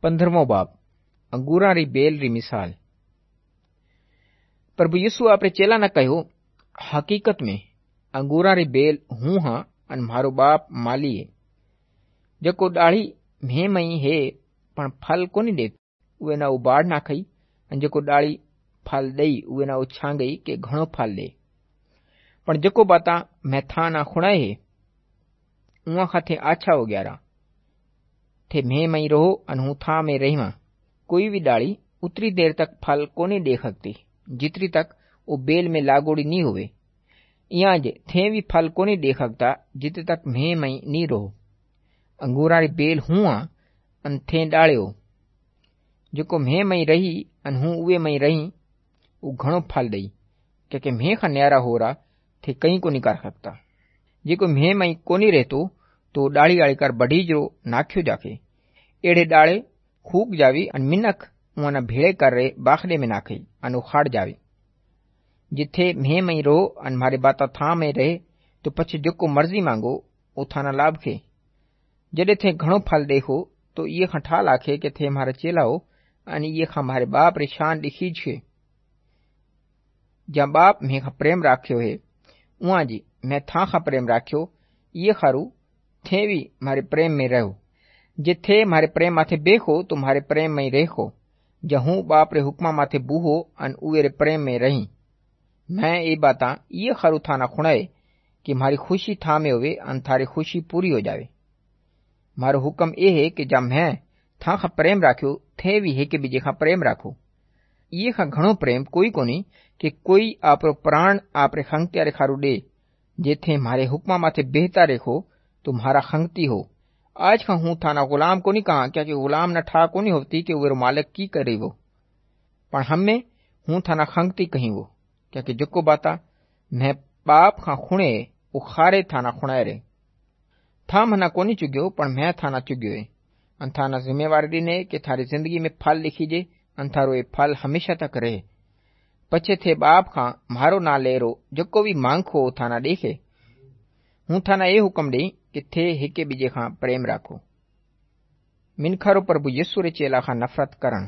15 बाब अंगूरा री बेल री मिसाल। प्रभु यीशु आपरे चेला ने कहो, हकीकत में अंगूरा री बेल हूँ हाँ अन मारो बाप माली है। जको डाढ़ी में मई है पण फल कोनी दे उवे ना उबाड़ नाखई, अन जको डाढ़ी फल दई उवे ना उछांगई के घणो फल दे। पण जको बाता मैं था ना खुणाए है उआ खाथे आछा हो ग्यारा थे में मई रहो अन हूँ था में रहीमा। कोई भी डाली उतरी देर तक फल कोनी दे सकती जितरी तक वो बेल में लागोड़ी नी होवे। यहाँ जे थे भी फल कोनी दे सकता जितने तक में मई नी रहो। अंगूरा री बेल हुआ अन थे डाल्यो जो में मई रही अन हूँ उवे मई रही वो घणो फल दई, क्योंकि में खा न्यारा हो रहा थे कहीं को नहीं कर सकता। जो में मई कोनी रहतो तो डाली आड़ी कर बढ़ी जो नाख्यो जाके एड़े डाले खूक जावी अन मिनक उना भेड़े कर रहे बाखड़े में नाखी अन उखाड़ जावी। जिथे में मई रो अन मारे बाता था में रहे तो पछे जो मर्जी मांगो वो थाना लाभ खे। जडे थे घणो फल देखो तो ये खा ठाल आखे के थे मारे चेला हो अन ये खा मारे बाप रे शान लिखी छे। ज्या बाप में खा प्रेम राख्यो है उहाँ जी मैं था खा प्रेम राख्यो, ये खारू थे भी मारे प्रेम में रहो। जे थे मारे प्रेम माथे बेखो तो मारे प्रेम में रेखो। जहूँ बाप रे हुक्मा माथे बूहो अन उवे रे प्रेम में रही। मैं ये बाता ये खरू थाना खुणाए कि मारी खुशी था में होवे अन थारी खुशी पूरी हो जावे। मारो हुक्म ये है कि जब मैं था खा प्रेम राख्यो थे भी है कि बीजे खा प्रेम राखो। ये खा घणो प्रेम कोई कोनी कि कोई आपरो प्राण आपरे खंगत्या रे खारू दे। जे थे मारे हुक्मा माथे बेहता रेखो तो मारा खंगती हो। आज का हूँ थाना गुलाम को नहीं कहा, क्या कि गुलाम न ठा को नहीं होती कि वो मालिक की करे वो, पर हमें हूँ थाना खंगती कहीं वो, क्या कि जो बाता मैं बाप खा खुणे उखारे थाना खुणाए रे। था मना को नहीं चुग्यो पर मैं थाना चुग्यो है। अन थाना जिम्मेवारी दीने कि थारी जिंदगी में फल लिखीजे अन थारो ये फल हमेशा तक रहे। पछे थे बाप खा मारो ना ले रो जो भी मांगो थाना देखे। हूँ थाना ये हुक्म दई कि थे हिके बीजे खां प्रेम राखो। मिनखारो प्रभु यीशु रे चेला खां नफरत करण।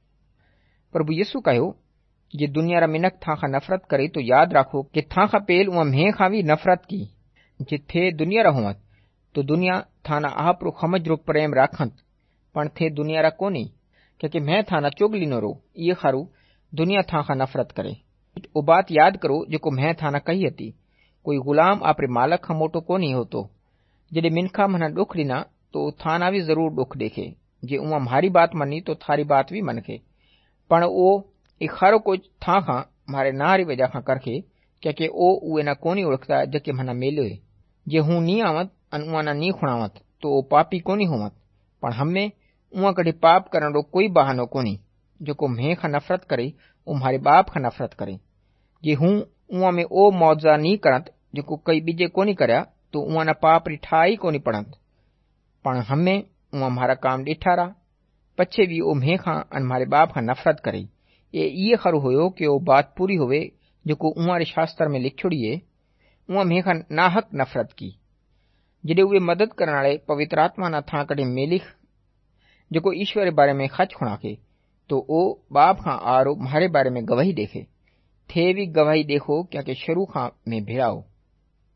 प्रभु यीशु कहो, जे दुनिया रा मिनक था खां नफरत करे तो याद राखो कि था खां पेल उहा में खां भी नफरत की। जे थे दुनिया रा होवत तो दुनिया थाना आप रो खमज रो प्रेम राखंत, पण थे दुनिया रा कोनी, क्योंकि मैं थाना चुगली नो रो ये खारू दुनिया था खां नफरत करे। वो बात याद करो जो मैं थाना कही हती, कोई गुलाम आपरे मालक खां मोटो कोनी होतो। जडे मिनखा मना दुख ॾिना तो थाना भी जरूर दुख देखे। जे उमा मारी बात मनी तो थारी बात भी मनखे, पण ओ इखारो को था खां मारे नारी वजह खां करखे, क्योंकि ओ उए ना कोनी ओळखता जके मना मेल्यो है। जे हूँ नी आवत अन उआ ना नी खुणावत तो ओ पापी कोनी होवत, पण हमें उआ कड़े पाप करण रो कोई बहानो कोनी। जो मैं खां नफरत करे ओ मारे बाप खां नफरत करे। जे हूँ उआ में ओ मौजा नी करत जो कई बीजे कोनी करया तो उआ ना पाप री ठाई कोनी पड़त, पण हमें उआ मारा काम डिठारा पछे भी ओ में खां अन मारे बाप खां नफरत करे। ये खरू होयो कि ओ बात पूरी होवे जो उआ रे शास्त्र में लिखोड़ी है, उआ में खां नाहक नफरत की। जडे उवे मदद करने वाले पवित्र आत्मा ना था कड़े मेलिख जो ईश्वर रे बारे में खच खुणाके तो ओ बाप खां आरो मारे बारे में गवाही देखे। थे भी गवाही देखो क्या के शुरू खां में भिड़ाओ।